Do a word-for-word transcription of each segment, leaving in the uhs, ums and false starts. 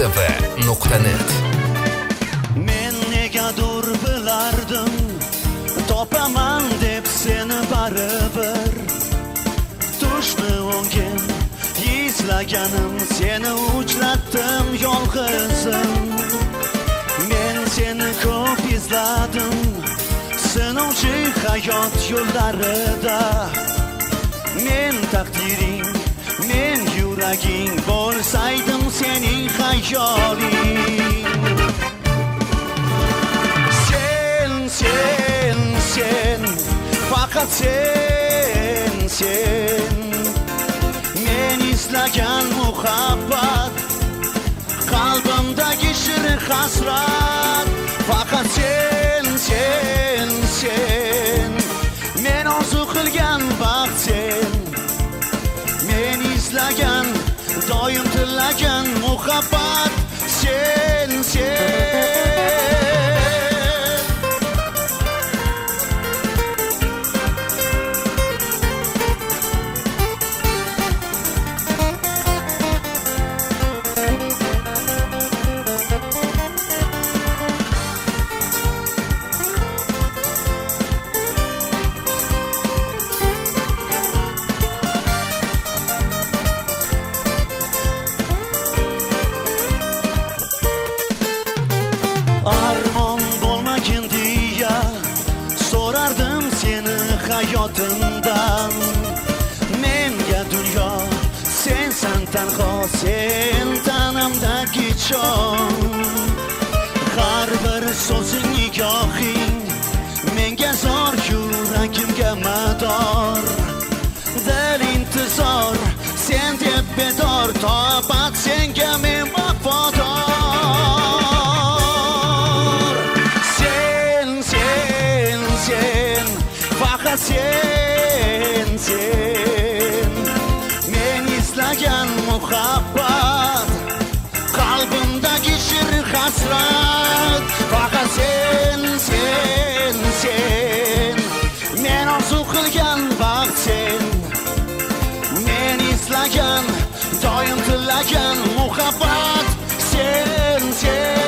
kafe nuqta net. Men negadur bilardim, topaman deb seni baribir. Tushni o'ngim, izlaganim seni uchlatdim yolg'izim. Men seni ko'p izladim, sinovchi hayot yo'llarida. Men taqdiring, men yuraging, bo'lsaydim sening xayoling. Sen, sen, sen, faqat sen, sen. Men izlagan muhabbat, qalbimdagi shirin hasrat. Faqat sen, sen, sen. Men orzu qilgan baxt sen. Men izlagan, doim tilagan muhabbat sen, sen. Armon bo'lmagin deya so'rardim seni hayotimdan. Menga dunyo sensan tanho, sen tanamdagi jon. Har bir so'zing nigohing menga zor, yuragimga mador. Dil intizor, sen deb bedor, tobat senga men vafodor. Sen, sen, men izlagan muhabbat, qalbimdagi shirin hasrat. Faqat sen, sen, sen, men orzu qilgan baxt sen. Men izlagan, doim tilagan muhabbat sen, sen.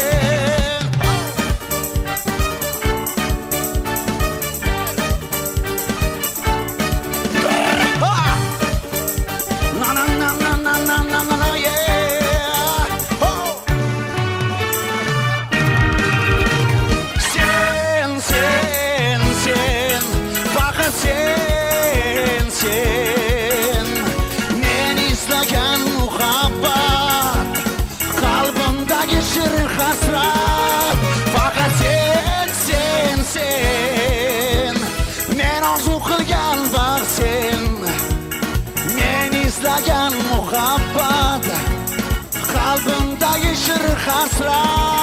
Sen, sen, men izlagan muhabbat, qalbimdagi shirin hasrat. Faqat sen, sen, sen, men orzu qilgan baxt sen. Men izlagan muhabbat, qalbimdagi shirin hasrat.